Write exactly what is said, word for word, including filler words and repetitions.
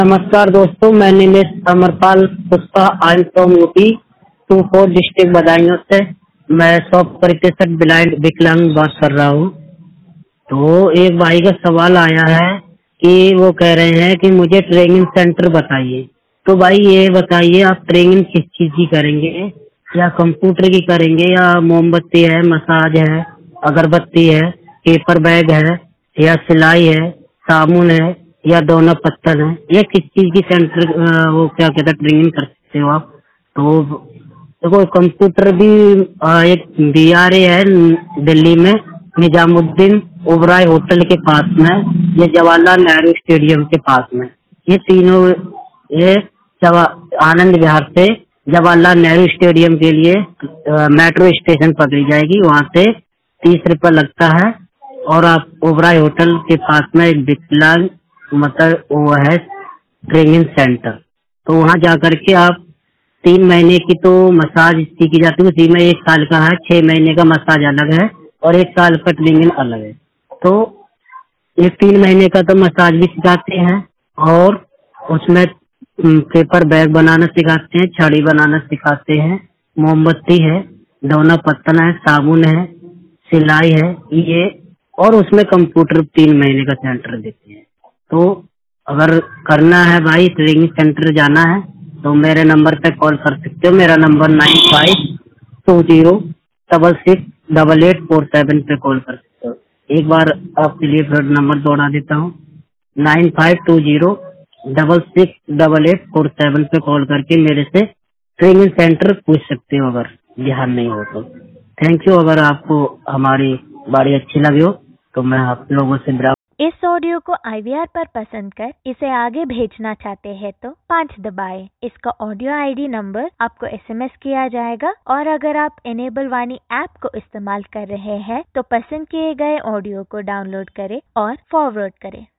नमस्कार दोस्तों, मैं Nimesh Amarpal Pushpa. I am from UP two four district Budaun से। मैं सौ प्रतिशत ब्लाइंड विकलांग बात कर रहा हूँ। तो एक भाई का सवाल आया है कि वो कह रहे हैं कि मुझे ट्रेनिंग सेंटर बताइए। तो भाई ये बताइए, आप ट्रेनिंग किस चीज की करेंगे? या कंप्यूटर की करेंगे, या मोमबत्ती है, मसाज है, अगरबत्ती है, पेपर बैग है, या सिलाई है, साबुन है, या दोनों पत्तल है? ये किस चीज की सेंटर अ, वो क्या कहते हैं ट्रेनिंग कर सकते हो आप? तो देखो, कंप्यूटर भी अ, एक बी आर ए है दिल्ली में, निजामुद्दीन ओबराय होटल के पास में, ये जवाहरलाल नेहरू स्टेडियम के पास में। ये तीनों, ये जवा आनंद विहार से जवाहरलाल नेहरू स्टेडियम के लिए अ, मेट्रो स्टेशन पकड़ी जाएगी, वहाँ से तीस रुपये लगता है। और आप ओबराय होटल के पास में एक विकलांग मतलब वो है ट्रेनिंग सेंटर, तो वहाँ जा करके आप तीन महीने की तो मसाज इतनी की जाती है, उसी में एक साल का है, छह महीने का मसाज अलग है और एक साल का ट्रेनिंग अलग है। तो ये तीन महीने का तो मसाज भी सिखाते हैं, और उसमें हम्म, पेपर बैग बनाना सिखाते हैं, छड़ी बनाना सिखाते हैं, मोमबत्ती है, दोना पत्तल है, साबुन है, सिलाई है ये। और उसमें कंप्यूटर तीन महीने का सेंटर देते हैं। तो अगर करना है भाई, ट्रेनिंग सेंटर जाना है, तो मेरे नंबर पे कॉल कर सकते हो। मेरा number nine five two zero double six double eight four seven पे कॉल कर सकते हो। एक बार आपके लिए फिर नंबर दोहरा देता हूँ, nine five two zero double six double eight four seven पे कॉल करके मेरे से ट्रेनिंग सेंटर पूछ सकते हो, अगर ध्यान नहीं हो तो। Thank you. अगर आपको हमारी बाड़ी अच्छी लगी हो तो मैं आप लोगों से विराम। इस ऑडियो को आई वी आर पर पसंद कर इसे आगे भेजना चाहते हैं तो पाँच दबाएं। इसका ऑडियो आई डी नंबर आपको एस एम एस किया जाएगा। और अगर आप इनेबल वाणी ऐप को इस्तेमाल कर रहे हैं तो पसंद किए गए ऑडियो को डाउनलोड करें और फॉरवर्ड करें।